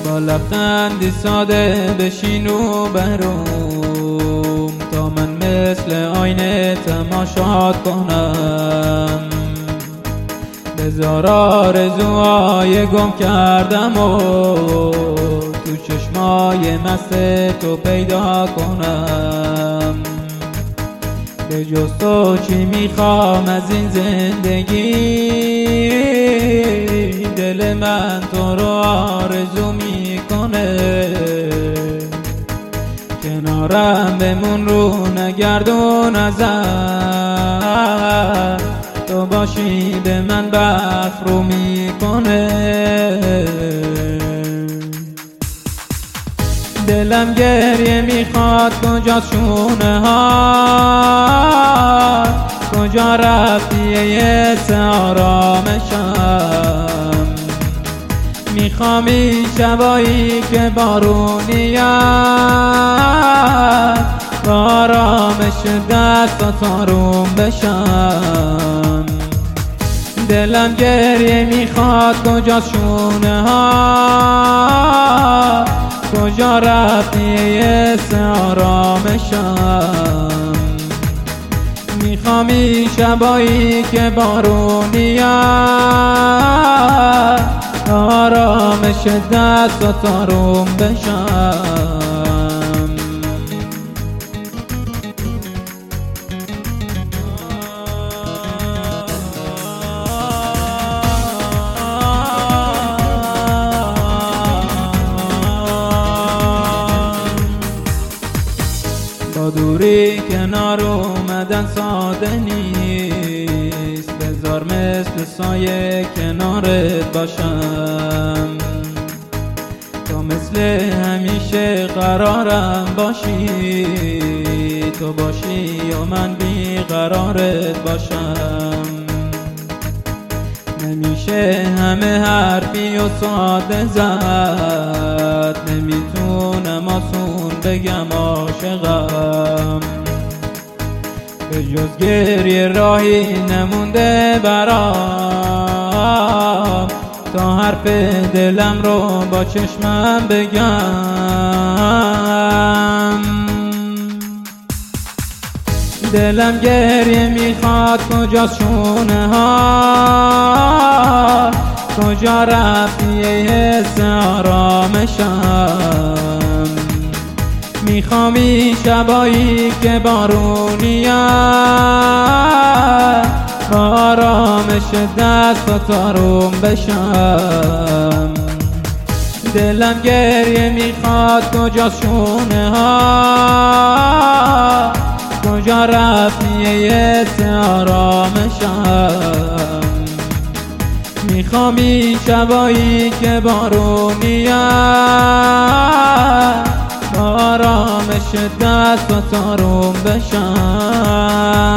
با لبخندی ساده بشین و بروم تا من مثل آینه تماشات کنم. بذار آرزوهای گم کردم و تو چشمای مست تو پیدا کنم. به جز تو چی میخوام از این زندگی، دل من تو رو آرزو میکنه. کنارم بمون رو نگردون ازم، تو باشی به من بخت رو میکنه. دلم گریه میخواد کجا شونه ها، کجا رفتی یه آرامشم. میخوام این شبایی که بارونیم با آرامش دستات آروم بشم. دلم گریه میخواد کجا شونه ها، کجا رفتی یه آرامشم. میخوام این شبایی که بارونیم آرامش دستات آروم بشم. با دوری کنار اومدن ساده نیست، بذار مثل سایه کنارت باشم. تو مثل همیشه قرارم باشی، تو باشی و من بیقرارت باشم. نمیشه همه حرفی و ساده زد، نمیتونم آسون بگم عاشقم. به جز گریه راهی نمونده برام، تا حرف دلم رو با چشمم بگم. دلم گریه میخواد کجا شونه ها، کجا رفتی حس آرامشم. میخوام این شبایی که بارونیم با آرامش دستات آروم بشم. دلم گریه میخواد کجا شونه ها، کجا رفتی یه آرامشم. میخوام این شبایی که بارونیم با آرامش دستات آروم بشم.